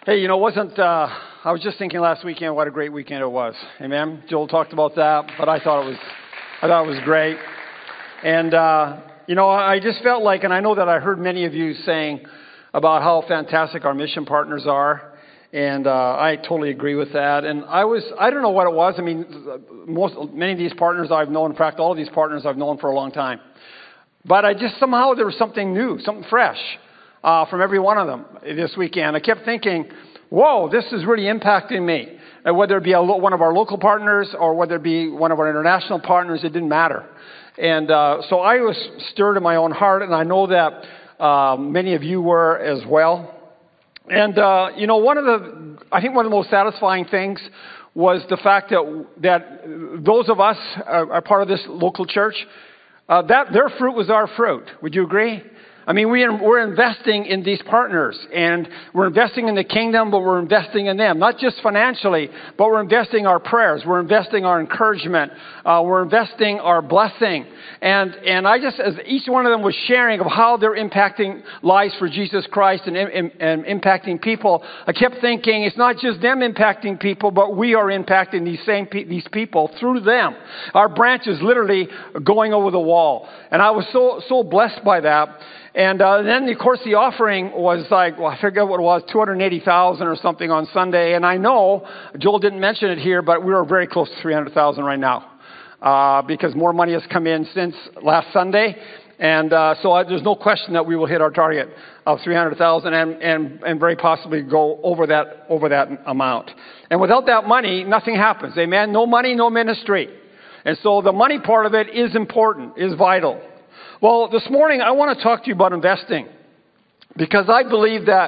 Hey, I was just thinking last weekend what a great weekend it was. Amen. Joel talked about that, but I thought it was great. And, I just felt like, and I know that I heard many of you saying about how fantastic our mission partners are. And I totally agree with that. And I don't know what it was. I mean, many of these partners I've known, in fact, all of these partners I've known for a long time. But somehow there was something new, something fresh from every one of them this weekend. I kept thinking, whoa, this is really impacting me. And whether it be one of our local partners or whether it be one of our international partners, it didn't matter. And so I was stirred in my own heart, and I know that many of you were as well. And, one of the most satisfying things was the fact that those of us are part of this local church, that their fruit was our fruit. Would you agree? I mean, we're investing in these partners, and we're investing in the kingdom, but we're investing in them. Not just financially, but we're investing our prayers. We're investing our encouragement. We're investing our blessing. And as each one of them was sharing of how they're impacting lives for Jesus Christ and impacting people, I kept thinking it's not just them impacting people, but we are impacting these people through them. Our branch is literally going over the wall. And I was so blessed by that. And then, of course, the offering was I forget what it was, $280,000 or something on Sunday. And I know, Joel didn't mention it here, but we are very close to $300,000 right now because more money has come in since last Sunday. And so there's no question that we will hit our target of $300,000 and very possibly go over that amount. And without that money, nothing happens. Amen? No money, no ministry. And so the money part of it is important, is vital. Well, this morning I want to talk to you about investing because I believe that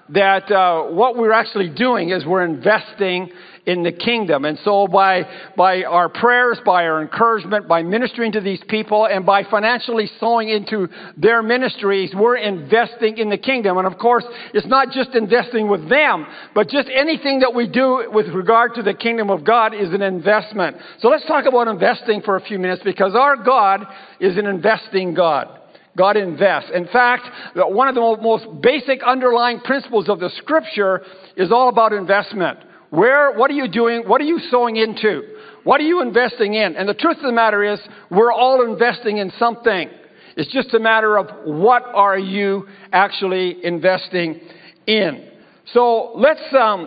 what we're actually doing is we're investing in the kingdom. And so by our prayers, by our encouragement, by ministering to these people, and by financially sowing into their ministries, we're investing in the kingdom. And of course, it's not just investing with them, but just anything that we do with regard to the kingdom of God is an investment. So let's talk about investing for a few minutes because our God is an investing God. God invests. In fact, one of the most basic underlying principles of the Scripture is all about investment. What are you doing? What are you sowing into? What are you investing in? And the truth of the matter is, we're all investing in something. It's just a matter of what are you actually investing in. So one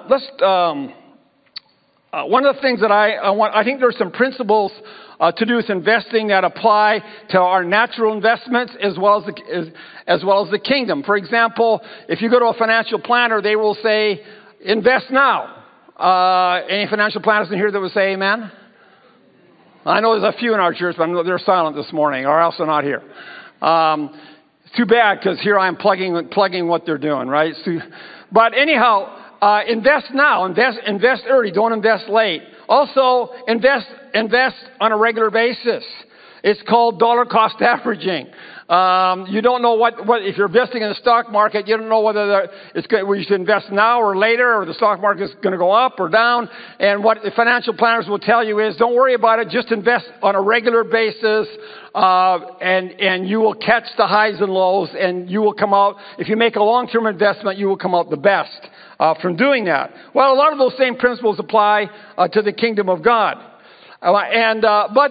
of the things that I think there's some principles to do with investing that apply to our natural investments as well as the kingdom. For example, if you go to a financial planner, they will say, invest now. Any financial planners in here that would say amen? I know there's a few in our church, but they're silent this morning, or else they're not here. Too bad, because here I am plugging what they're doing, right? But anyhow, invest now, invest early, don't invest late. Also, invest on a regular basis. It's called dollar cost averaging. You don't know what if you're investing in the stock market, you don't know whether you should invest now or later, or the stock market is going to go up or down. And what the financial planners will tell you is, don't worry about it. Just invest on a regular basis, and you will catch the highs and lows, and you will come out. If you make a long-term investment, you will come out the best from doing that. Well, a lot of those same principles apply to the kingdom of God, but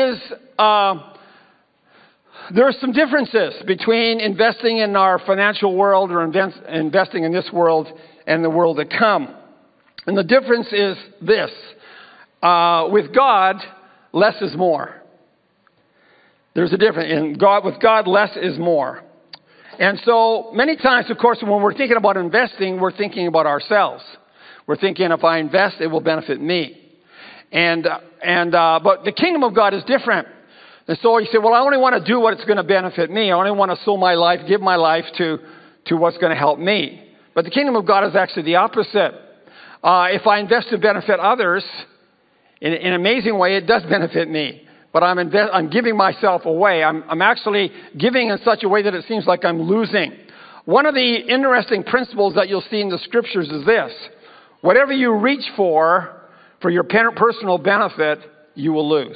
there are some differences between investing in our financial world or investing in this world and the world to come. And the difference is this. With God, less is more. There's a difference. With God, less is more. And so many times, of course, when we're thinking about investing, we're thinking about ourselves. We're thinking if I invest, it will benefit me. But the kingdom of God is different. And so you say, well, I only want to do what's going to benefit me. I only want to sow my life, give my life to what's going to help me. But the kingdom of God is actually the opposite. If I invest to benefit others, in an amazing way, it does benefit me. But I'm giving myself away. I'm actually giving in such a way that it seems like I'm losing. One of the interesting principles that you'll see in the Scriptures is this. Whatever you reach for your personal benefit, you will lose.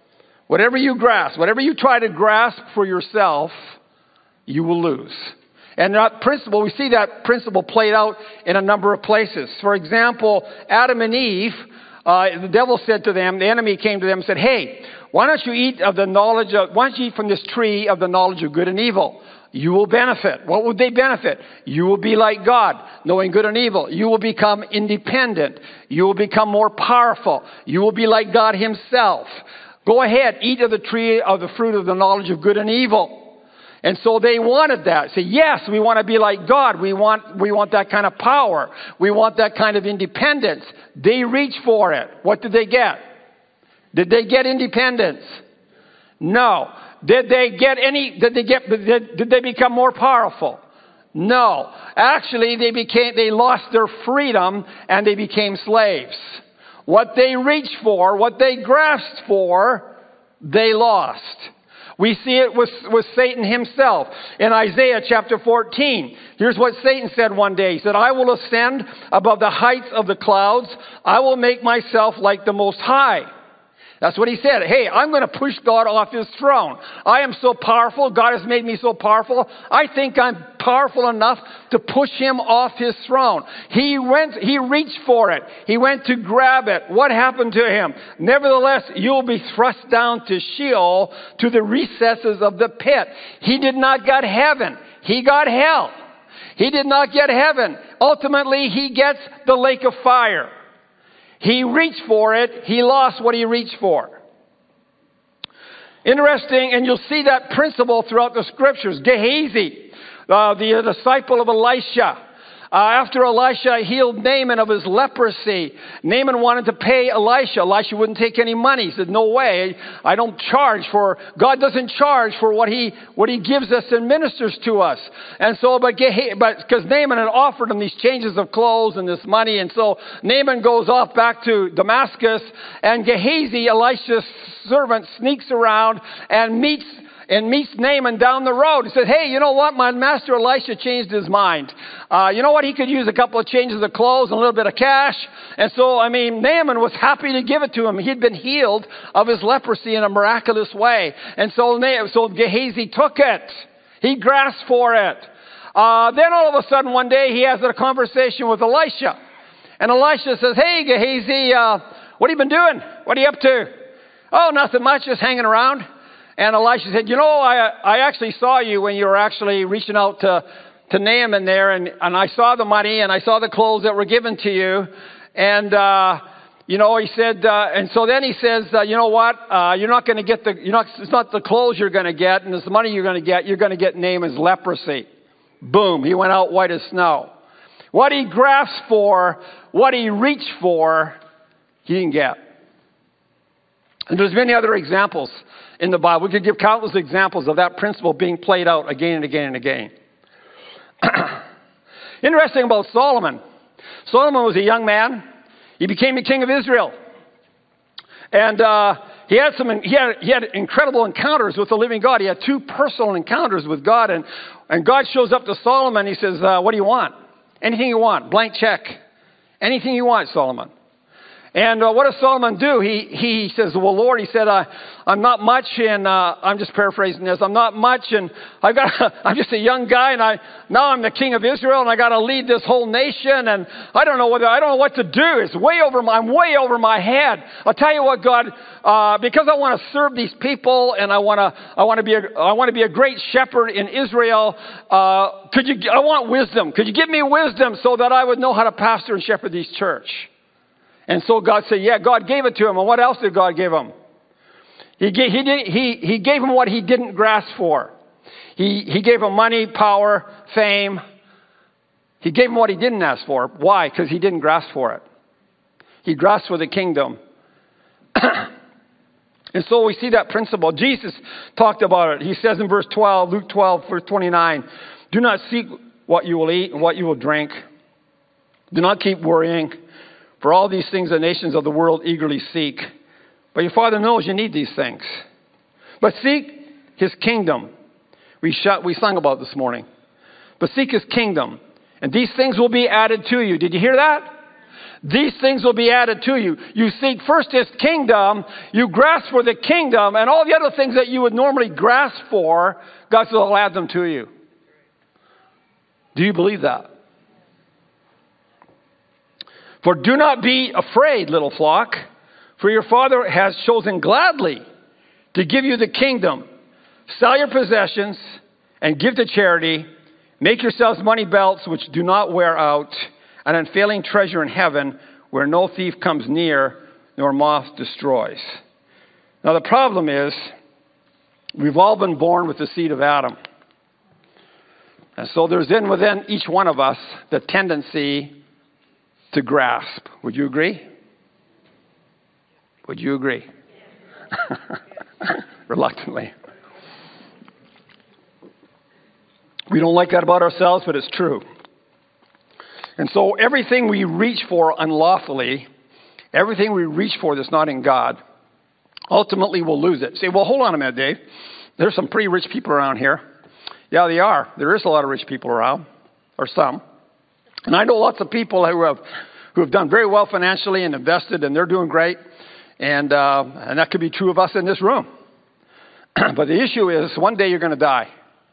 Whatever you grasp, whatever you try to grasp for yourself, you will lose. And that principle, we see that principle played out in a number of places. For example, Adam and Eve, the devil said to them, the enemy came to them and said, hey, why don't you eat from this tree of the knowledge of good and evil? You will benefit. What would they benefit? You will be like God, knowing good and evil. You will become independent. You will become more powerful. You will be like God himself. Go ahead, eat of the tree of the fruit of the knowledge of good and evil. And so they wanted that. Say, yes, we want to be like God. We want that kind of power. We want that kind of independence. They reached for it. What did they get? Did they get independence? No. Did they become more powerful? No. Actually, they lost their freedom and they became slaves. What they reached for, what they grasped for, they lost. We see it with Satan himself. In Isaiah chapter 14, here's what Satan said one day. He said, I will ascend above the heights of the clouds. I will make myself like the Most High. That's what he said. Hey, I'm going to push God off his throne. I am so powerful. God has made me so powerful. I think I'm powerful enough to push him off his throne. He reached for it. He went to grab it. What happened to him? Nevertheless, you'll be thrust down to Sheol, to the recesses of the pit. He did not get heaven. He got hell. He did not get heaven. Ultimately, he gets the lake of fire. He reached for it. He lost what he reached for. Interesting, and you'll see that principle throughout the scriptures. Gehazi, the disciple of Elisha. After Elisha healed Naaman of his leprosy, Naaman wanted to pay Elisha. Elisha wouldn't take any money. He said, no way, I don't charge for, God doesn't charge for what he gives us and ministers to us. And so, but because Naaman had offered him these changes of clothes and this money, and so Naaman goes off back to Damascus, and Gehazi, Elisha's servant, sneaks around and meets Naaman down the road. He said, hey, you know what? My master Elisha changed his mind. You know what? He could use a couple of changes of clothes and a little bit of cash. And so, Naaman was happy to give it to him. He'd been healed of his leprosy in a miraculous way. And so Gehazi took it. He grasped for it. Then all of a sudden one day he has a conversation with Elisha. And Elisha says, hey, Gehazi, what have you been doing? What are you up to? Oh, nothing much, just hanging around. And Elisha said, you know, I actually saw you when you were actually reaching out to Naaman there, and I saw the money, and I saw the clothes that were given to you. And, he said, and so then he says, you know what, you're not going to get it's not the clothes you're going to get, and it's the money you're going to get Naaman's leprosy. Boom, he went out white as snow. What he grasped for, what he reached for, he didn't get. And there's many other examples in the Bible. We could give countless examples of that principle being played out again and again and again. Interesting about Solomon. Solomon was a young man. He became the king of Israel. And he had incredible encounters with the living God. He had 2 personal encounters with God. And God shows up to Solomon. He says, what do you want? Anything you want. Blank check. Anything you want, Solomon. And what does Solomon do? He says, well, Lord, he said, I'm not much, and I'm just paraphrasing this. I'm not much, and I'm just a young guy, and now I'm the king of Israel, and I got to lead this whole nation, and I don't know what to do. I'm way over my head. I'll tell you what, God, because I want to serve these people, and I want to be a great shepherd in Israel. I want wisdom. Could you give me wisdom so that I would know how to pastor and shepherd this church? And so God said, yeah, God gave it to him. And what else did God give him? He gave him what he didn't grasp for. He gave him money, power, fame. He gave him what he didn't ask for. Why? Because he didn't grasp for it. He grasped for the kingdom. And so we see that principle. Jesus talked about it. He says in verse 12, Luke 12, verse 29, do not seek what you will eat and what you will drink. Do not keep worrying. For all these things the nations of the world eagerly seek. But your Father knows you need these things. But seek his kingdom. We sang about this morning. But seek his kingdom. And these things will be added to you. Did you hear that? These things will be added to you. You seek first his kingdom. You grasp for the kingdom. And all the other things that you would normally grasp for, God will add them to you. Do you believe that? For do not be afraid, little flock, for your Father has chosen gladly to give you the kingdom. Sell your possessions and give to charity. Make yourselves money belts which do not wear out, an unfailing treasure in heaven where no thief comes near nor moth destroys. Now the problem is, we've all been born with the seed of Adam. And so there's within each one of us the tendency to grasp. Would you agree? Would you agree? Reluctantly. We don't like that about ourselves, but it's true. And so everything we reach for unlawfully, everything we reach for that's not in God, ultimately we'll lose it. Say, well, hold on a minute, Dave. There's some pretty rich people around here. Yeah, they are. There is a lot of rich people around, or some. And I know lots of people who have done very well financially and invested, and they're doing great. And that could be true of us in this room. But the issue is, one day you're going to die.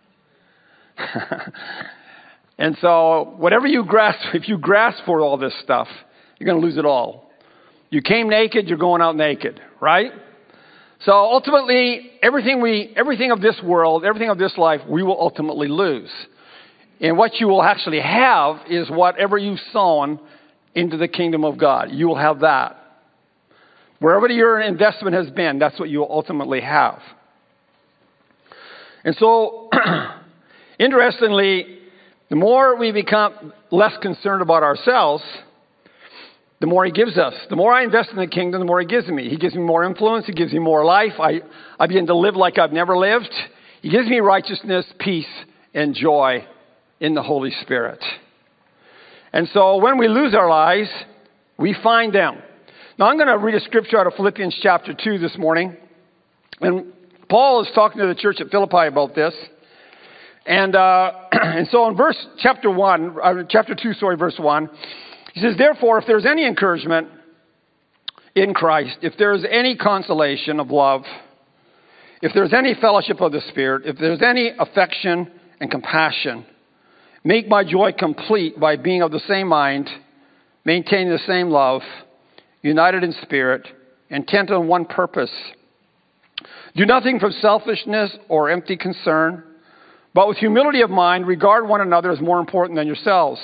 And so whatever you grasp, if you grasp for all this stuff, you're going to lose it all. You came naked, you're going out naked, right? So ultimately, everything of this world, everything of this life, we will ultimately lose. And what you will actually have is whatever you've sown into the kingdom of God. You will have that. Wherever your investment has been, that's what you will ultimately have. And so, interestingly, the more we become less concerned about ourselves, the more He gives us. The more I invest in the kingdom, the more He gives me. He gives me more influence. He gives me more life. I begin to live like I've never lived. He gives me righteousness, peace, and joy in the Holy Spirit. And so when we lose our lives, we find them. Now I'm going to read a scripture out of Philippians chapter 2 this morning. And Paul is talking to the church at Philippi about this. And so in chapter 2, verse 1, he says, therefore, if there's any encouragement in Christ, if there's any consolation of love, if there's any fellowship of the Spirit, if there's any affection and compassion, make my joy complete by being of the same mind, maintaining the same love, united in spirit, intent on one purpose. Do nothing from selfishness or empty concern, but with humility of mind, regard one another as more important than yourselves.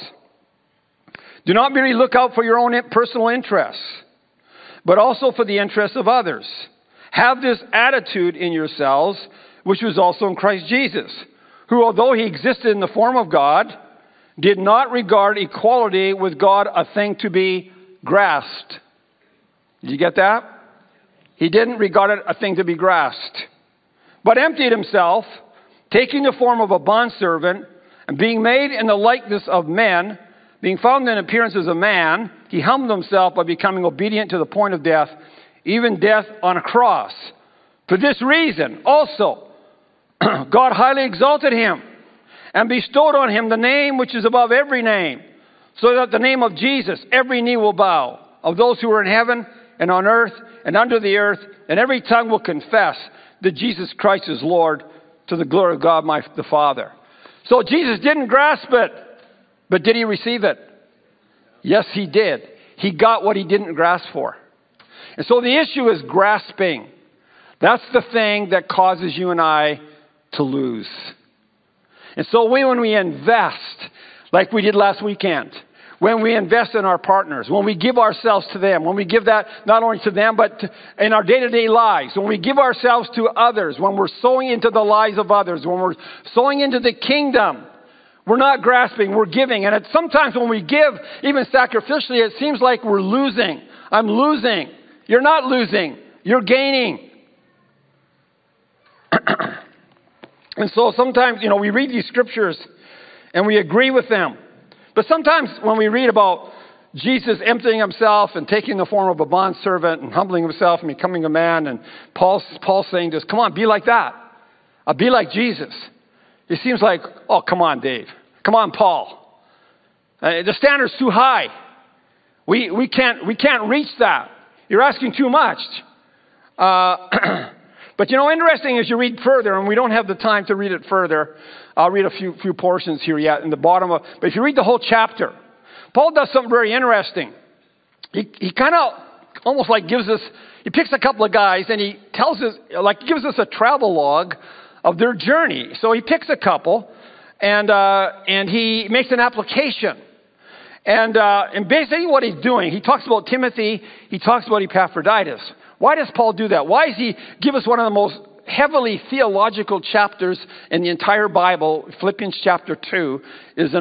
Do not merely look out for your own personal interests, but also for the interests of others. Have this attitude in yourselves, which was also in Christ Jesus, who, although He existed in the form of God, did not regard equality with God a thing to be grasped. Did you get that? He didn't regard it a thing to be grasped, but emptied Himself, taking the form of a bondservant, and being made in the likeness of men, being found in appearance as a man, He humbled Himself by becoming obedient to the point of death, even death on a cross. For this reason, also, God highly exalted Him and bestowed on Him the name which is above every name, so that the name of Jesus every knee will bow, of those who are in heaven and on earth and under the earth, and every tongue will confess that Jesus Christ is Lord, to the glory of God the Father. So Jesus didn't grasp it, but did He receive it? Yes, He did. He got what He didn't grasp for. And so the issue is grasping. That's the thing that causes you and I to lose. And so when we invest, like we did last weekend, when we invest in our partners, when we give ourselves to them, when we give that not only to them, but in our day-to-day lives, when we give ourselves to others, when we're sowing into the lives of others, when we're sowing into the kingdom, we're not grasping, we're giving. And sometimes when we give, even sacrificially, it seems like we're losing. I'm losing. You're not losing. You're gaining. And so sometimes, we read these scriptures and we agree with them. But sometimes when we read about Jesus emptying Himself and taking the form of a bondservant and humbling Himself and becoming a man, and Paul saying this, come on, be like that. Be like Jesus. It seems like, oh, come on, Dave. Come on, Paul. The standard's too high. We can't reach that. You're asking too much. But interesting as you read further, and we don't have the time to read it further. I'll read a few portions here yet in the bottom of, but if you read the whole chapter, Paul does something very interesting. He kind of almost like he picks a couple of guys and he gives us a travel log of their journey. So he picks a couple and he makes an application. And basically what he's doing, he talks about Timothy, he talks about Epaphroditus. Why does Paul do that? Why does he give us one of the most heavily theological chapters in the entire Bible? Philippians chapter 2 is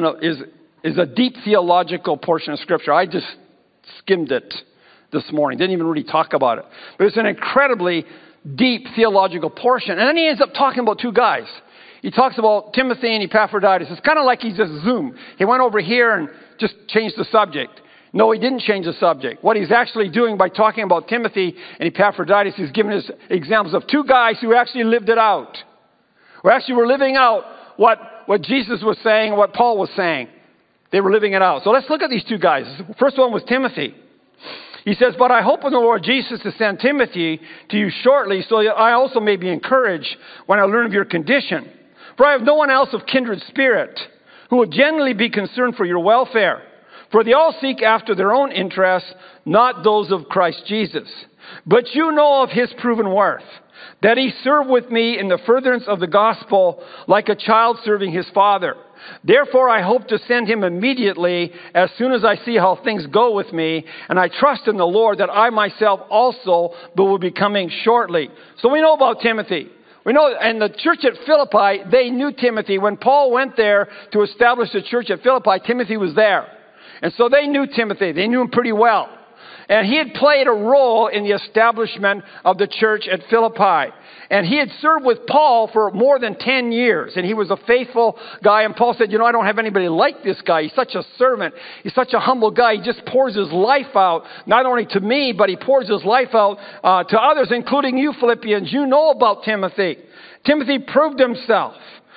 a deep theological portion of Scripture. I just skimmed it this morning. Didn't even really talk about it. But it's an incredibly deep theological portion. And then he ends up talking about two guys. He talks about Timothy and Epaphroditus. It's kind of like he just zoomed. He went over here and just changed the subject. No, he didn't change the subject. What he's actually doing by talking about Timothy and Epaphroditus is giving us examples of two guys who actually lived it out. Who actually were living out what Jesus was saying, what Paul was saying. They were living it out. So let's look at these two guys. The first one was Timothy. He says, but I hope in the Lord Jesus to send Timothy to you shortly, so that I also may be encouraged when I learn of your condition. For I have no one else of kindred spirit who will genuinely be concerned for your welfare. For they all seek after their own interests, not those of Christ Jesus. But you know of his proven worth, that he served with me in the furtherance of the gospel like a child serving his father. Therefore, I hope to send him immediately as soon as I see how things go with me, and I trust in the Lord that I myself also will be coming shortly. So we know about Timothy. We know, and the church at Philippi, they knew Timothy. When Paul went there to establish the church at Philippi, Timothy was there. And so they knew Timothy. They knew him pretty well. And he had played a role in the establishment of the church at Philippi. And he had served with Paul for more than 10 years. And he was a faithful guy. And Paul said, I don't have anybody like this guy. He's such a servant. He's such a humble guy. He just pours his life out, not only to me, but he pours his life out to others, including you Philippians. You know about Timothy. Timothy proved himself.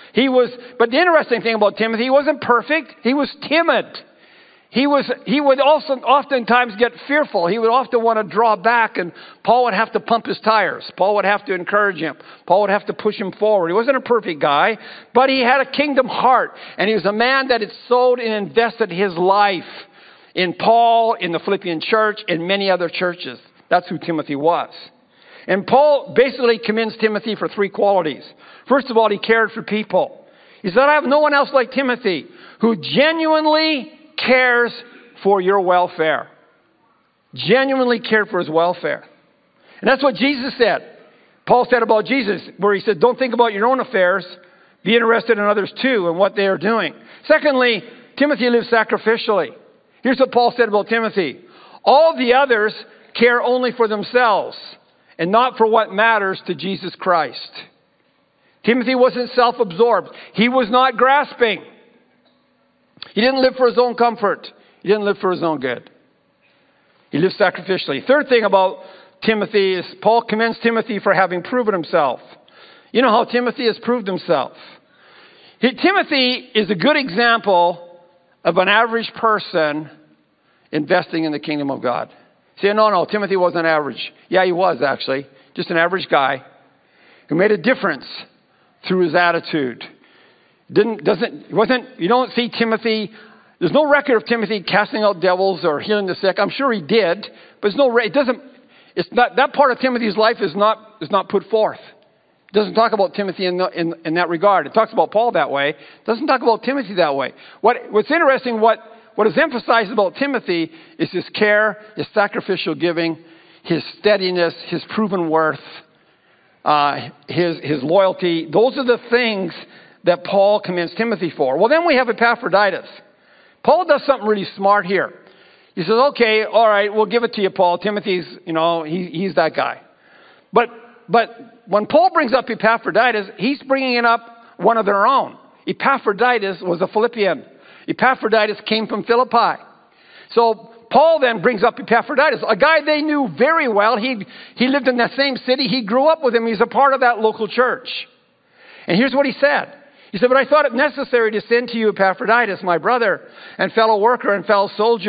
But the interesting thing about Timothy, he wasn't perfect. He was timid. He would also oftentimes get fearful. He would often want to draw back, and Paul would have to pump his tires. Paul would have to encourage him. Paul would have to push him forward. He wasn't a perfect guy, but he had a kingdom heart, and he was a man that had sowed and invested his life in Paul, in the Philippian church, in many other churches. That's who Timothy was. And Paul basically commends Timothy for three qualities. First of all, he cared for people. He said, I have no one else like Timothy who genuinely cares for your welfare. Genuinely cared for his welfare. And that's what Jesus said. Paul said about Jesus, where he said, don't think about your own affairs. Be interested in others too and what they are doing. Secondly, Timothy lived sacrificially. Here's what Paul said about Timothy. All the others care only for themselves and not for what matters to Jesus Christ. Timothy wasn't self-absorbed. He was not grasping. He didn't live for his own comfort. He didn't live for his own good. He lived sacrificially. Third thing about Timothy is Paul commends Timothy for having proven himself. You know how Timothy has proved himself. Timothy is a good example of an average person investing in the kingdom of God. Say, no, Timothy wasn't average. Yeah, he was actually. Just an average guy who made a difference through his attitude. You don't see Timothy, there's no record of Timothy casting out devils or healing the sick. I'm sure he did, but that part of Timothy's life is not put forth. It doesn't talk about Timothy in that regard. It talks about Paul that way. It doesn't talk about Timothy that way. What's interesting, what is emphasized about Timothy is his care, his sacrificial giving, his steadiness, his proven worth, his loyalty. Those are the things that Paul commends Timothy for. Well, then we have Epaphroditus. Paul does something really smart here. He says, okay, all right, we'll give it to you, Paul. Timothy's, he's that guy. But when Paul brings up Epaphroditus, he's bringing up one of their own. Epaphroditus was a Philippian. Epaphroditus came from Philippi. So Paul then brings up Epaphroditus, a guy they knew very well. He lived in that same city. He grew up with him. He's a part of that local church. And here's what he said. He said, but I thought it necessary to send to you Epaphroditus, my brother and fellow worker and fellow soldier,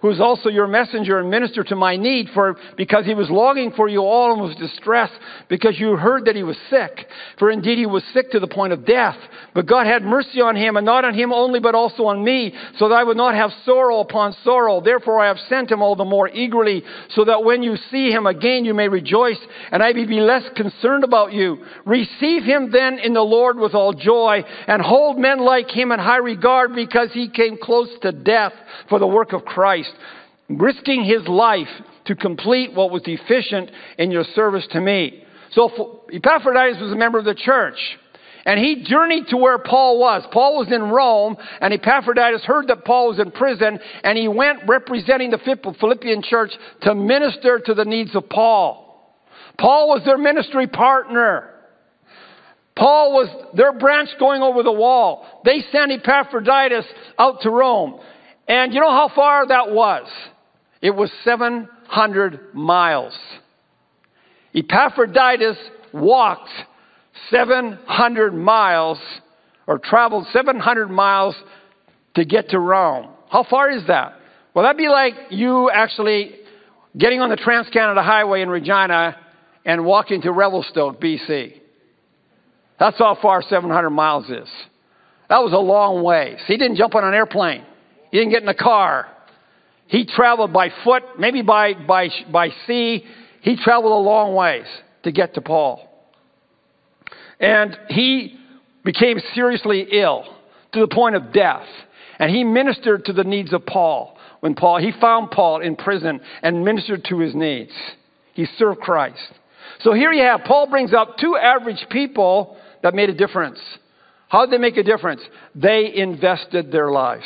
who is also your messenger and minister to my need, because he was longing for you all and was distressed because you heard that he was sick. For indeed he was sick to the point of death. But God had mercy on him, and not on him only, but also on me, so that I would not have sorrow upon sorrow. Therefore I have sent him all the more eagerly, so that when you see him again you may rejoice, and I may be less concerned about you. Receive him then in the Lord with all joy, and hold men like him in high regard, because he came close to death for the work of Christ, risking his life to complete what was deficient in your service to me. So Epaphroditus was a member of the church, and he journeyed to where Paul was. Paul was in Rome, and Epaphroditus heard that Paul was in prison, and he went representing the Philippian church to minister to the needs of Paul. Paul was their ministry partner. Paul was their branch going over the wall. They sent Epaphroditus out to Rome. And you know how far that was? It was 700 miles. Epaphroditus walked 700 miles, or traveled 700 miles to get to Rome. How far is that? Well, that'd be like you actually getting on the Trans-Canada Highway in Regina and walking to Revelstoke, BC. That's how far 700 miles is. That was a long way. He didn't jump on an airplane. He didn't get in a car. He traveled by foot, maybe by sea. He traveled a long ways to get to Paul. And he became seriously ill to the point of death. And he ministered to the needs of Paul. He found Paul in prison and ministered to his needs. He served Christ. So here you have, Paul brings up two average people that made a difference. How did they make a difference? They invested their lives.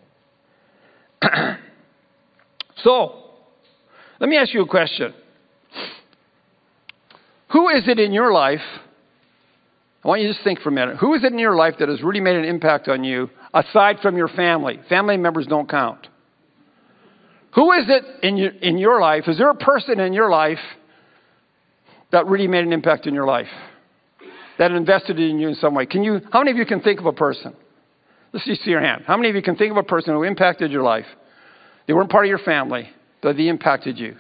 So, let me ask you a question. Who is it in your life, I want you to just think for a minute, who is it in your life that has really made an impact on you aside from your family? Family members don't count. Who is it in your life? Is there a person in your life that really made an impact in your life? That invested in you in some way? How many of you can think of a person? Let's just see your hand. How many of you can think of a person who impacted your life? They weren't part of your family, but they impacted you.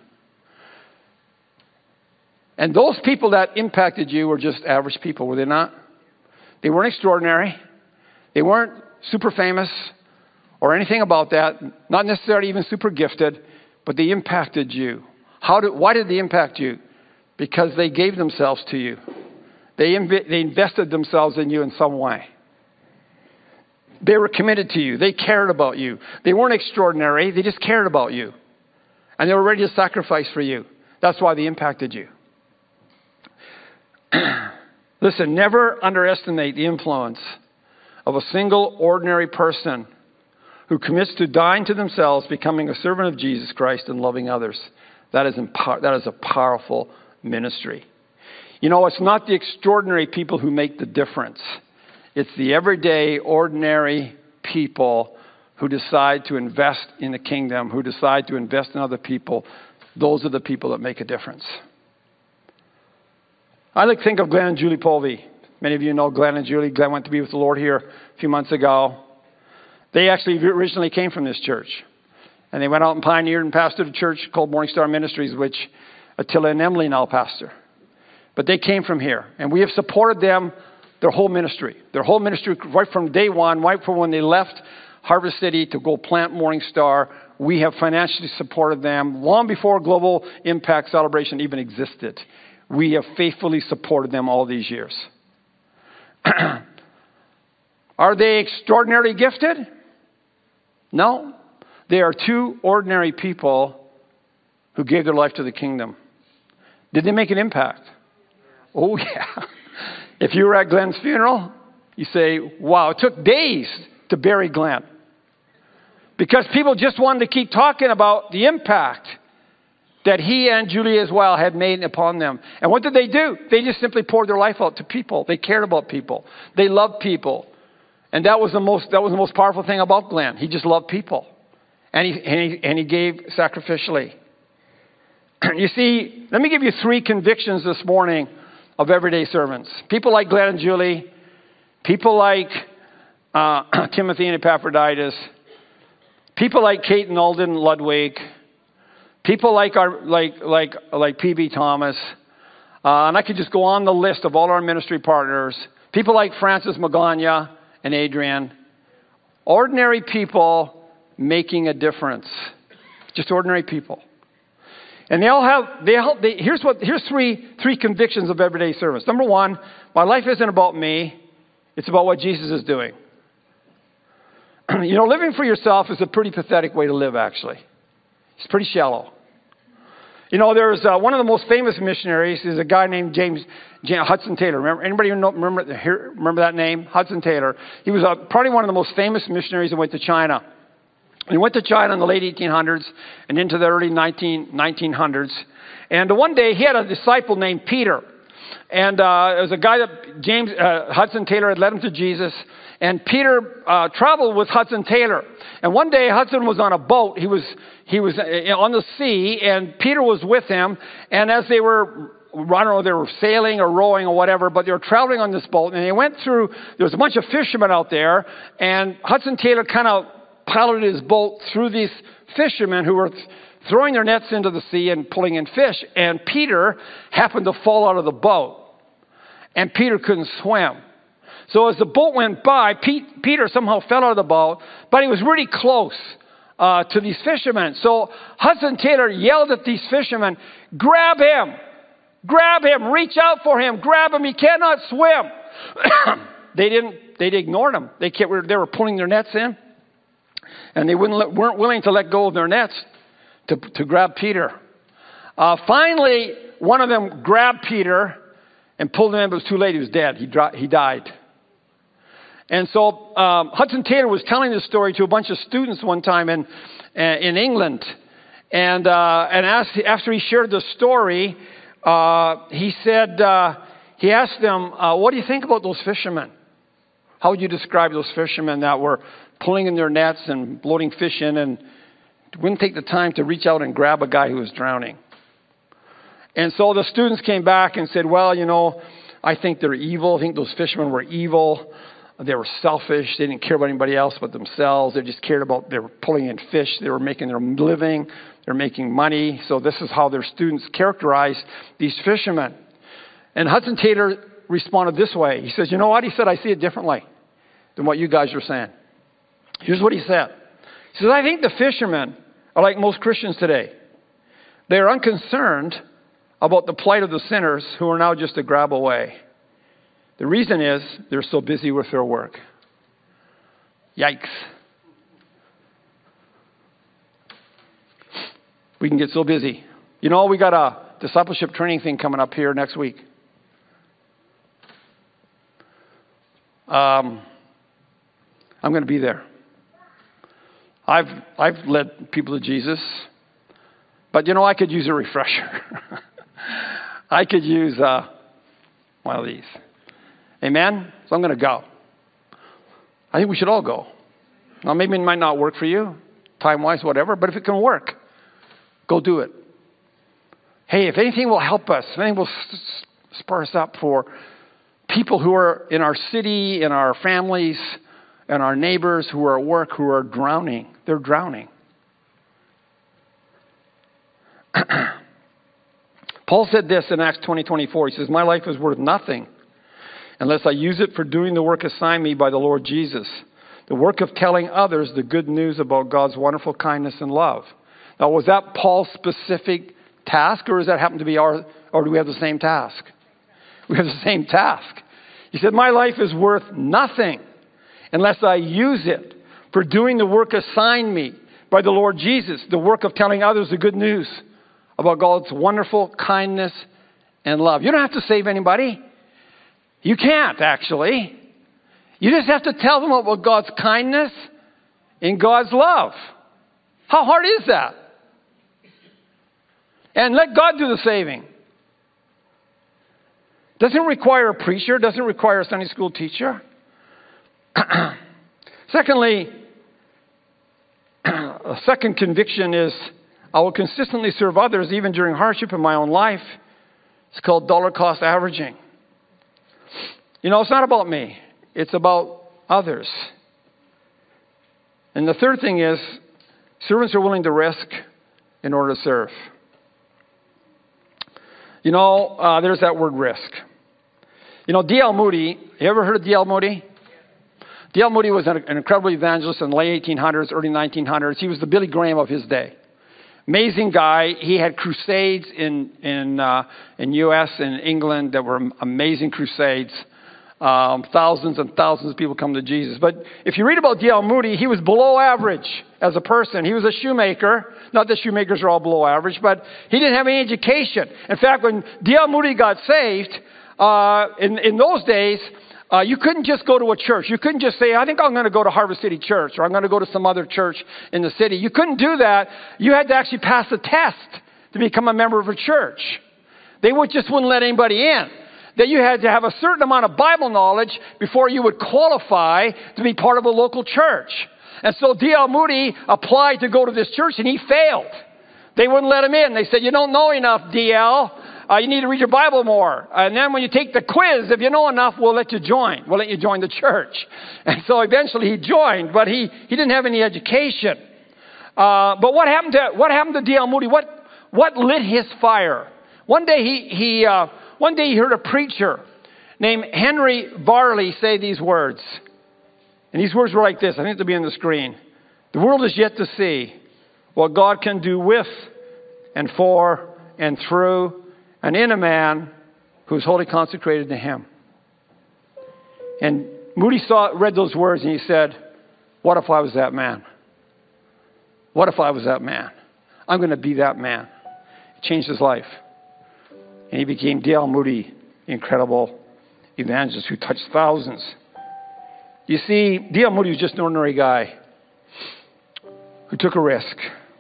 And those people that impacted you were just average people, were they not? They weren't extraordinary. They weren't super famous or anything about that. Not necessarily even super gifted, but they impacted you. Why did they impact you? Because they gave themselves to you. They invested themselves in you in some way. They were committed to you. They cared about you. They weren't extraordinary. They just cared about you. And they were ready to sacrifice for you. That's why they impacted you. Listen, never underestimate the influence of a single ordinary person who commits to dying to themselves, becoming a servant of Jesus Christ, and loving others. That is a powerful ministry. You know, it's not the extraordinary people who make the difference. It's the everyday, ordinary people who decide to invest in the kingdom, who decide to invest in other people. Those are the people that make a difference. I like to think of Glenn and Julie Povey. Many of you know Glenn and Julie. Glenn went to be with the Lord here a few months ago. They actually originally came from this church. And they went out and pioneered and pastored a church called Morning Star Ministries, which Attila and Emily now pastor. But they came from here. And we have supported them their whole ministry. Their whole ministry right from day one, right from when they left Harvest City to go plant Morning Star. We have financially supported them long before Global Impact Celebration even existed. We have faithfully supported them all these years. Are they extraordinarily gifted? No. They are two ordinary people who gave their life to the kingdom. Did they make an impact? Oh, yeah. If you were at Glenn's funeral, you say, wow, it took days to bury Glenn. Because people just wanted to keep talking about the impact that he and Julie as well had made upon them. And what did they do? They just simply poured their life out to people. They cared about people. They loved people. And that was the most powerful thing about Glenn. He just loved people. And he gave sacrificially. You see, let me give you 3 convictions this morning of everyday servants. People like Glenn and Julie, people like Timothy and Epaphroditus, People like Kate and Alden Ludwig, people like P.B. Thomas, and I could just go on the list of all our ministry partners. People like Francis Magana and Adrian. Ordinary people making a difference. Just ordinary people. And here's three convictions of everyday service. Number one, my life isn't about me. It's about what Jesus is doing. Living for yourself is a pretty pathetic way to live, actually. It's pretty shallow. There's one of the most famous missionaries is a guy named James Hudson Taylor. Remember that name? Hudson Taylor. He was probably one of the most famous missionaries that went to China. He went to China in the late 1800s and into the early 1900s. And one day he had a disciple named Peter. And it was a guy that Hudson Taylor had led him to Jesus. And Peter traveled with Hudson Taylor. And one day Hudson was on a boat. He was on the sea, and Peter was with him. And as they were, I don't know, they were sailing or rowing or whatever, but they were traveling on this boat. And they went through, there was a bunch of fishermen out there. And Hudson Taylor kind of piloted his boat through these fishermen who were throwing their nets into the sea and pulling in fish. And Peter happened to fall out of the boat. And Peter couldn't swim. So as the boat went by, Peter somehow fell out of the boat, but he was really close to these fishermen. So Hudson Taylor yelled at these fishermen, grab him, reach out for him, grab him, he cannot swim. They ignored him. They were pulling their nets in, and they weren't willing to let go of their nets to grab Peter. Finally, one of them grabbed Peter and pulled him in, but it was too late. He was dead. He died. And so Hudson Taylor was telling this story to a bunch of students one time in England. And after he shared the story, he asked them, what do you think about those fishermen? How would you describe those fishermen that were pulling in their nets and loading fish in and wouldn't take the time to reach out and grab a guy who was drowning? And so the students came back and said, well, I think they're evil. I think those fishermen were evil. They were selfish. They didn't care about anybody else but themselves. They just cared about, they were pulling in fish. They were making their living. They're making money. So this is how their students characterized these fishermen. And Hudson Taylor responded this way. He says, you know what? He said, I see it differently than what you guys are saying. Here's what he said. He says, I think the fishermen are like most Christians today. They are unconcerned about the plight of the sinners who are now just a grab away. The reason is they're so busy with their work. Yikes. We can get so busy. We got a discipleship training thing coming up here next week. I'm going to be there. I've led people to Jesus, but I could use a refresher. I could use one of these. Amen? So I'm going to go. I think we should all go. Now, maybe it might not work for you, time-wise, whatever, but if it can work, go do it. Hey, if anything will help us, if anything will spur us up for people who are in our city, in our families, and our neighbors who are at work, who are drowning. They're drowning. Paul said this in Acts 20:24. He says, my life is worth nothing unless I use it for doing the work assigned me by the Lord Jesus, the work of telling others the good news about God's wonderful kindness and love. Now, was that Paul's specific task, or does that happen to be or do we have the same task? We have the same task. He said, my life is worth nothing unless I use it for doing the work assigned me by the Lord Jesus, the work of telling others the good news about God's wonderful kindness and love. You don't have to save anybody. You can't, actually. You just have to tell them about God's kindness and God's love. How hard is that? And let God do the saving. Doesn't require a preacher. Doesn't require a Sunday school teacher. Secondly, a second conviction is I will consistently serve others even during hardship in my own life. It's called dollar cost averaging. It's not about me. It's about others. And the third thing is Servants are willing to risk in order to serve. There's that word risk. D.L. Moody, you ever heard of D.L. Moody? D.L. Moody was an incredible evangelist in the late 1800s, early 1900s. He was the Billy Graham of his day. Amazing guy. He had crusades in U.S. and England that were amazing crusades. Thousands and thousands of people come to Jesus. But if you read about D.L. Moody, he was below average as a person. He was a shoemaker. Not that shoemakers are all below average, but he didn't have any education. In fact, when D.L. Moody got saved, in those days, you couldn't just go to a church. You couldn't just say, I think I'm going to go to Harvest City Church, or I'm going to go to some other church in the city. You couldn't do that. You had to actually pass a test to become a member of a church. They just wouldn't let anybody in. That you had to have a certain amount of Bible knowledge before you would qualify to be part of a local church. And so D.L. Moody applied to go to this church, and he failed. They wouldn't let him in. They said, you don't know enough, D.L., you need to read your Bible more. And then when you take the quiz, if you know enough, we'll let you join. We'll let you join the church. And so eventually he joined, but he didn't have any education. But what happened to D.L. Moody? What lit his fire? One day he heard a preacher named Henry Varley say these words. And these words were like this. I think they'll be on the screen. The world is yet to see what God can do with and for and through and in a man who's wholly consecrated to him. And Moody read those words and he said, what if I was that man? What if I was that man? I'm going to be that man. It changed his life. And he became D.L. Moody, the incredible evangelist who touched thousands. You see, D.L. Moody was just an ordinary guy who took a risk.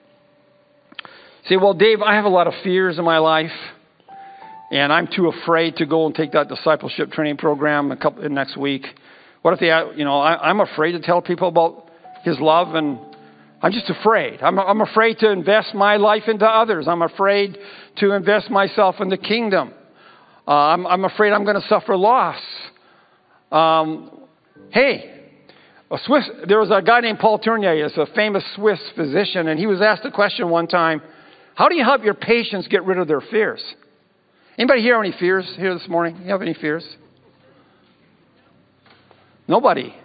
You say, well, Dave, I have a lot of fears in my life, and I'm too afraid to go and take that discipleship training program next week. What if I'm afraid to tell people about his love, and I'm just afraid. I'm afraid to invest my life into others. I'm afraid to invest myself in the kingdom. I'm afraid I'm going to suffer loss. There was a guy named Paul Tournier. He's a famous Swiss physician, and he was asked a question one time, how do you help your patients get rid of their fears? Anybody here have any fears here this morning? You have any fears? Nobody.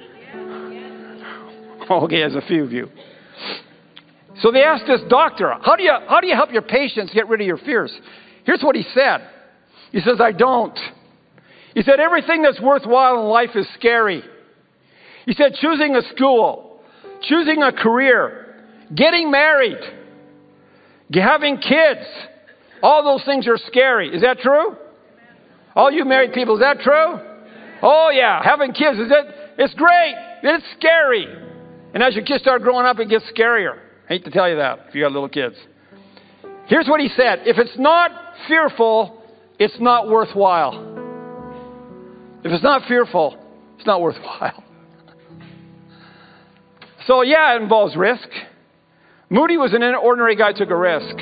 Okay, there's a few of you. So they asked this doctor, how do you help your patients get rid of your fears? Here's what he said. He says, I don't. He said, everything that's worthwhile in life is scary. He said, choosing a school, choosing a career, getting married, having kids, all those things are scary. Is that true? All you married people, is that true? Oh yeah, having kids, it's great. It's scary. And as your kids start growing up, it gets scarier. I hate to tell you that if you got little kids. Here's what he said. If it's not fearful, it's not worthwhile. If it's not fearful, it's not worthwhile. So yeah, it involves risk. Moody was an ordinary guy who took a risk.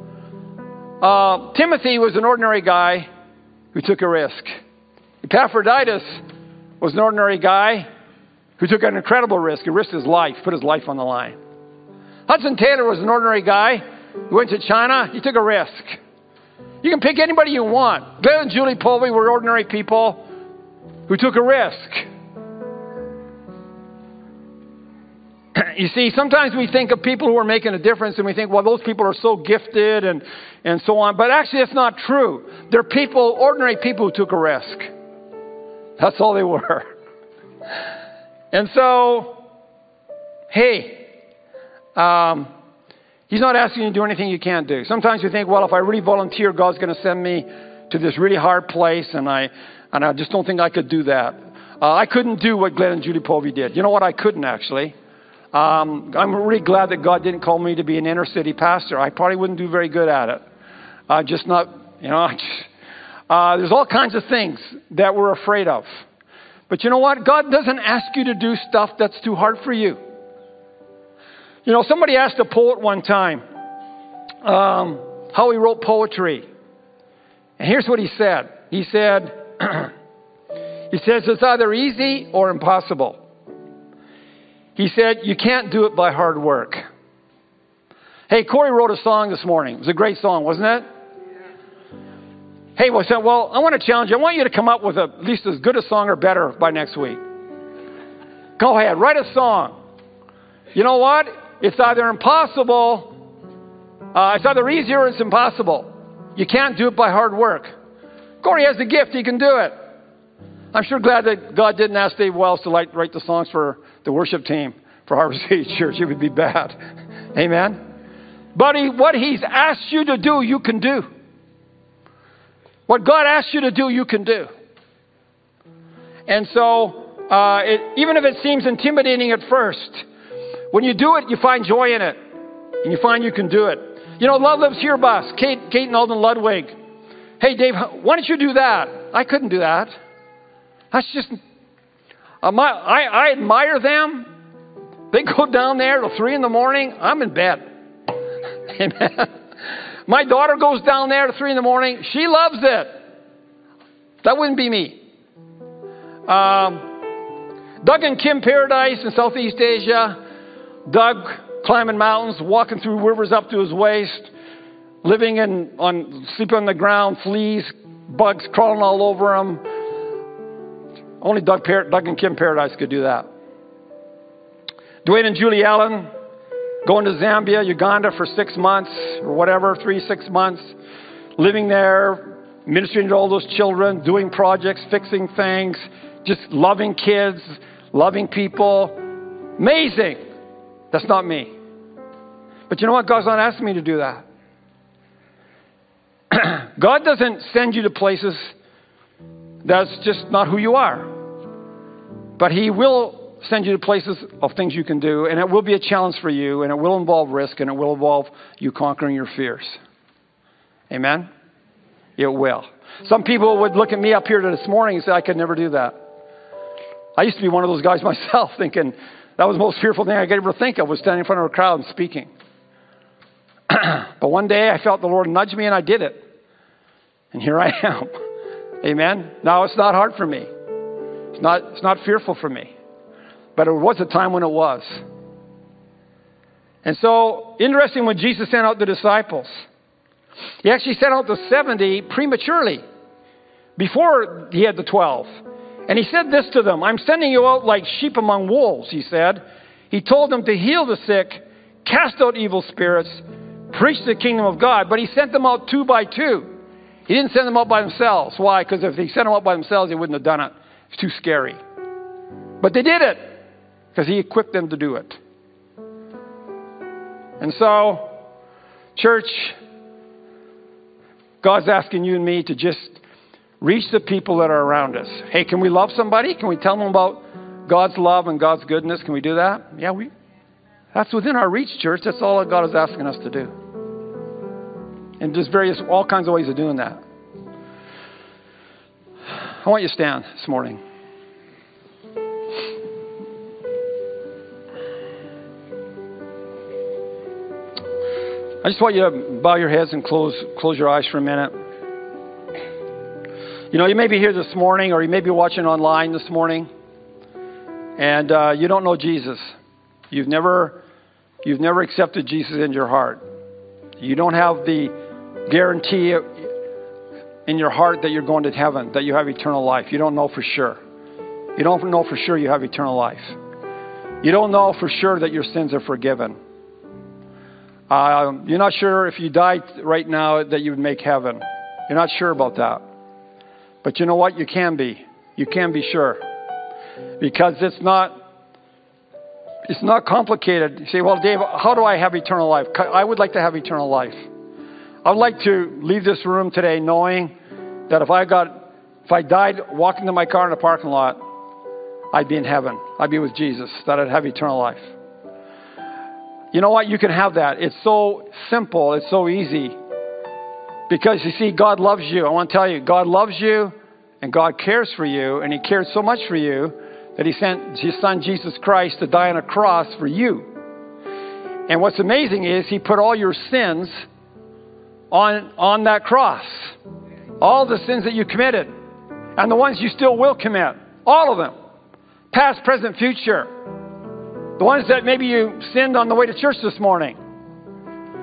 Timothy was an ordinary guy who took a risk. Epaphroditus was an ordinary guy who took an incredible risk. He risked his life, put his life on the line. Hudson Taylor was an ordinary guy who went to China. He took a risk. You can pick anybody you want. Glenn and Julie Povey were ordinary people who took a risk. You see, sometimes we think of people who are making a difference and we think, well, those people are so gifted and so on. But actually, it's not true. They're people, ordinary people who took a risk. That's all they were. And so, hey, he's not asking you to do anything you can't do. Sometimes you think, well, if I really volunteer, God's going to send me to this really hard place, and I just don't think I could do that. I couldn't do what Glenn and Julie Povey did. You know what? I couldn't actually. I'm really glad that God didn't call me to be an inner city pastor. I probably wouldn't do very good at it. There's all kinds of things that we're afraid of. But you know what? God doesn't ask you to do stuff that's too hard for you. You know, somebody asked a poet one time how he wrote poetry. And here's what he said. He says it's either easy or impossible. He said, you can't do it by hard work. Hey, Corey wrote a song this morning. It was a great song, wasn't it? Hey, well, I want to challenge you. I want you to come up with at least as good a song or better by next week. Go ahead, write a song. You know what? It's either impossible, it's either easy or it's impossible. You can't do it by hard work. Corey has the gift. He can do it. I'm sure glad that God didn't ask Dave Wells to write the songs for the worship team for Harvest City Church. It would be bad. Amen? But what He's asked you to do, you can do. What God asked you to do, you can do. And so, even if it seems intimidating at first, when you do it, you find joy in it. And you find you can do it. You know, Love Lives Here bus, Kate and Alden Ludwig. Hey, Dave, why don't you do that? I couldn't do that. That's just, I admire them. They go down there till 3 in the morning. I'm in bed. Amen. My daughter goes down there at 3 in the morning. She loves it. That wouldn't be me. Doug and Kim Paradise in Southeast Asia. Doug climbing mountains, walking through rivers up to his waist, sleeping on the ground, fleas, bugs crawling all over him. Only Doug and Kim Paradise could do that. Dwayne and Julie Allen going to Zambia, Uganda for 6 months or whatever, 6 months, living there, ministering to all those children, doing projects, fixing things, just loving kids, loving people. Amazing. That's not me. But you know what? God's not asking me to do that. God doesn't send you to places that's just not who you are. But He will send you to places of things you can do, and it will be a challenge for you, and it will involve risk, and it will involve you conquering your fears. Amen? It will. Some people would look at me up here this morning and say, I could never do that. I used to be one of those guys myself, thinking that was the most fearful thing I could ever think of, was standing in front of a crowd and speaking. But one day I felt the Lord nudge me, and I did it. And here I am. Amen? Now, it's not hard for me. It's not fearful for me. But it was a time when it was. And so, interesting, when Jesus sent out the disciples, He actually sent out the 70 prematurely, before He had the 12. And He said this to them, I'm sending you out like sheep among wolves, He said. He told them to heal the sick, cast out evil spirits, preach the kingdom of God. But He sent them out 2 by 2. He didn't send them out by themselves. Why? Because if He sent them out by themselves, He wouldn't have done it. It's too scary. But they did it because He equipped them to do it. And so, church, God's asking you and me to just reach the people that are around us. Hey, can we love somebody? Can we tell them about God's love and God's goodness? Can we do that? Yeah, that's within our reach, church. That's all that God is asking us to do. And there's all kinds of ways of doing that. I want you to stand this morning. I just want you to bow your heads and close your eyes for a minute. You know, you may be here this morning, or you may be watching online this morning, and you don't know Jesus. You've never accepted Jesus into your heart. You don't have the guarantee in your heart that you're going to heaven, that you have eternal life. You don't know for sure. You don't know for sure you have eternal life. You don't know for sure that your sins are forgiven. You're not sure if you died right now that you would make heaven. You're not sure about that. But you know what? You can be. You can be sure. Because it's not complicated. You say, well, Dave, how do I have eternal life? I would like to have eternal life. I would like to leave this room today knowing that if I died walking to my car in a parking lot, I'd be in heaven. I'd be with Jesus, that I'd have eternal life. You know what? You can have that. It's so simple. It's so easy. Because you see, God loves you. I want to tell you, God loves you and God cares for you, and He cared so much for you that He sent His Son, Jesus Christ, to die on a cross for you. And what's amazing is He put all your sins on that cross. All the sins that you committed and the ones you still will commit. All of them. Past, present, future. The ones that maybe you sinned on the way to church this morning.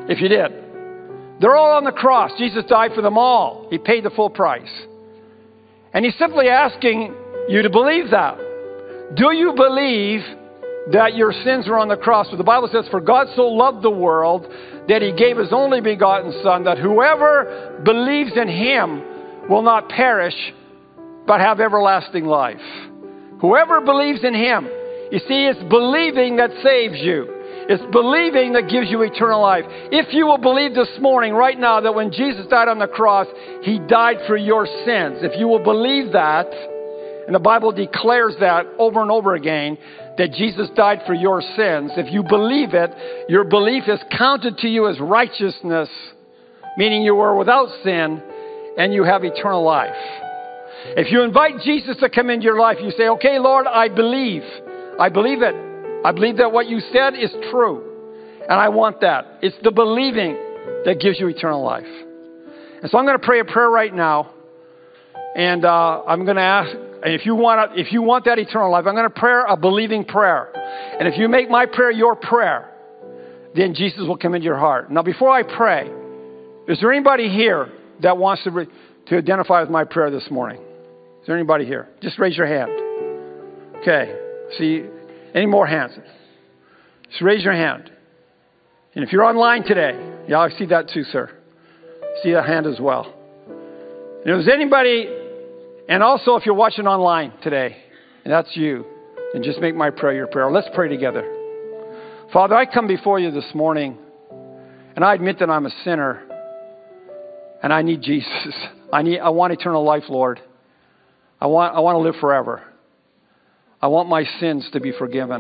if you did. They're all on the cross. Jesus died for them all. He paid the full price. And he's simply asking you to believe that. Do you believe that your sins are on the cross? But the Bible says, for God so loved the world that he gave his only begotten Son, that whoever believes in him will not perish, but have everlasting life. Whoever believes in him. You see, it's believing that saves you. It's believing that gives you eternal life. If you will believe this morning, right now, that when Jesus died on the cross, he died for your sins. If you will believe that, and the Bible declares that over and over again, that Jesus died for your sins. If you believe it, your belief is counted to you as righteousness, meaning you were without sin and you have eternal life. If you invite Jesus to come into your life, you say, okay, Lord, I believe. I believe it. I believe that what you said is true. And I want that. It's the believing that gives you eternal life. And so I'm going to pray a prayer right now. And I'm going to ask, if you want that eternal life, I'm going to pray a believing prayer. And if you make my prayer your prayer, then Jesus will come into your heart. Now, before I pray, is there anybody here that wants to identify with my prayer this morning? Is there anybody here? Just raise your hand. Okay. See, any more hands? Just raise your hand. And if you're online today, yeah, I see that too, sir. See that hand as well. And if there's anybody, and also if you're watching online today, and that's you, then just make my prayer your prayer. Let's pray together. Father, I come before you this morning, and I admit that I'm a sinner, and I need Jesus. I want eternal life, Lord. I want to live forever. I want my sins to be forgiven.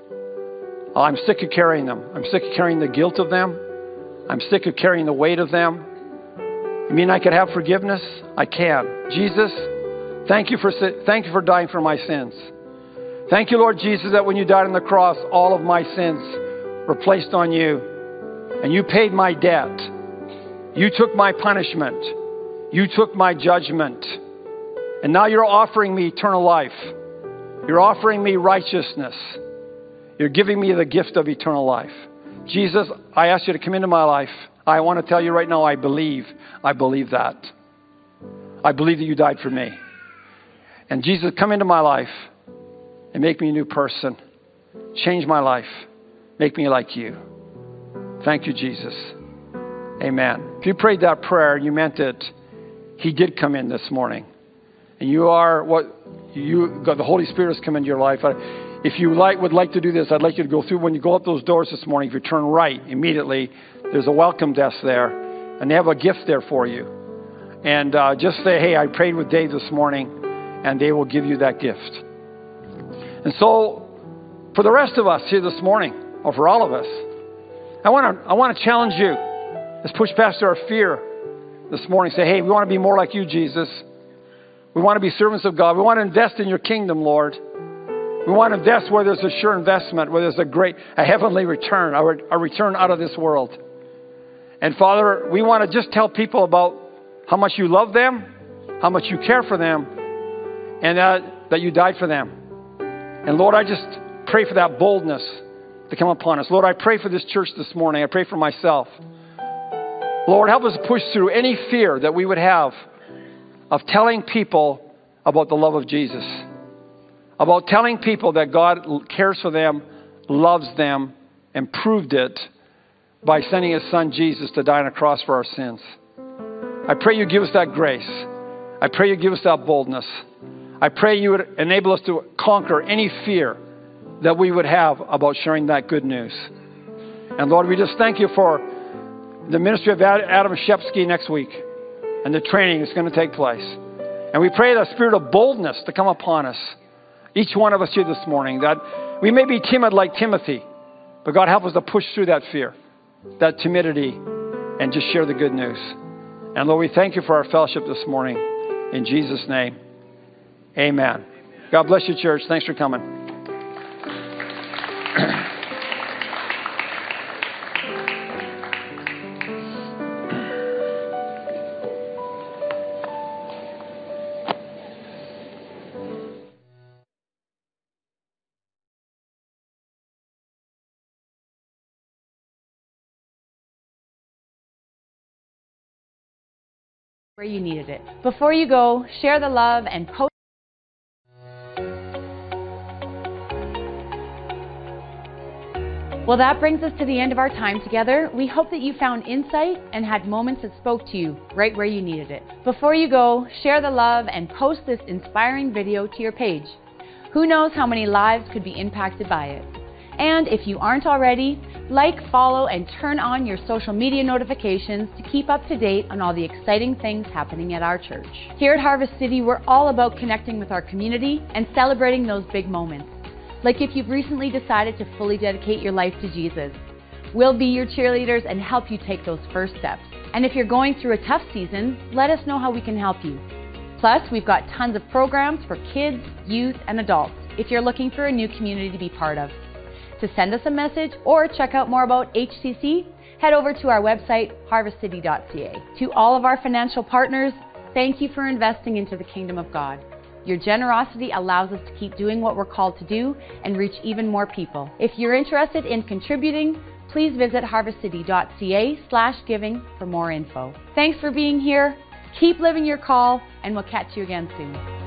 I'm sick of carrying them. I'm sick of carrying the guilt of them. I'm sick of carrying the weight of them. You mean I could have forgiveness? I can. Jesus, thank you for dying for my sins. Thank you, Lord Jesus, that when you died on the cross, all of my sins were placed on you. And you paid my debt. You took my punishment. You took my judgment. And now you're offering me eternal life. You're offering me righteousness. You're giving me the gift of eternal life. Jesus, I ask you to come into my life. I want to tell you right now, I believe that. I believe that you died for me. And Jesus, come into my life and make me a new person. Change my life. Make me like you. Thank you, Jesus. Amen. If you prayed that prayer, you meant it. He did come in this morning. And you are what the Holy Spirit has come into your life. If you would like to do this, I'd like you to go through, when you go up those doors this morning, if you turn right immediately, there's a welcome desk there, and they have a gift there for you. And just say, hey, I prayed with Dave this morning, and they will give you that gift. And so, for the rest of us here this morning, or for all of us, I want to challenge you. Let's push past our fear this morning. Say, hey, we want to be more like you, Jesus. We want to be servants of God. We want to invest in your kingdom, Lord. We want to invest where there's a sure investment, where there's a heavenly return, a return out of this world. And Father, we want to just tell people about how much you love them, how much you care for them, and that you died for them. And Lord, I just pray for that boldness to come upon us. Lord, I pray for this church this morning. I pray for myself. Lord, help us push through any fear that we would have of telling people about the love of Jesus. About telling people that God cares for them, loves them, and proved it by sending his son Jesus to die on a cross for our sins. I pray you give us that grace. I pray you give us that boldness. I pray you would enable us to conquer any fear that we would have about sharing that good news. And Lord, we just thank you for the ministry of Adam Shepsky next week and the training that's going to take place. And we pray the spirit of boldness to come upon us, each one of us here this morning, that we may be timid like Timothy, but God help us to push through that fear, that timidity, and just share the good news. And Lord, we thank you for our fellowship this morning. In Jesus' name, amen. God bless you, church. Thanks for coming. where you needed it. Before you go, share the love and post. Well, that brings us to the end of our time together. We hope that you found insight and had moments that spoke to you right where you needed it. Before you go, share the love and post this inspiring video to your page. Who knows how many lives could be impacted by it? And if you aren't already, like, follow, and turn on your social media notifications to keep up to date on all the exciting things happening at our church. Here at Harvest City, we're all about connecting with our community and celebrating those big moments. Like if you've recently decided to fully dedicate your life to Jesus. We'll be your cheerleaders and help you take those first steps. And if you're going through a tough season, let us know how we can help you. Plus, we've got tons of programs for kids, youth, and adults if you're looking for a new community to be part of. To send us a message or check out more about HCC, head over to our website, harvestcity.ca. To all of our financial partners, thank you for investing into the kingdom of God. Your generosity allows us to keep doing what we're called to do and reach even more people. If you're interested in contributing, please visit harvestcity.ca/giving for more info. Thanks for being here. Keep living your call, and we'll catch you again soon.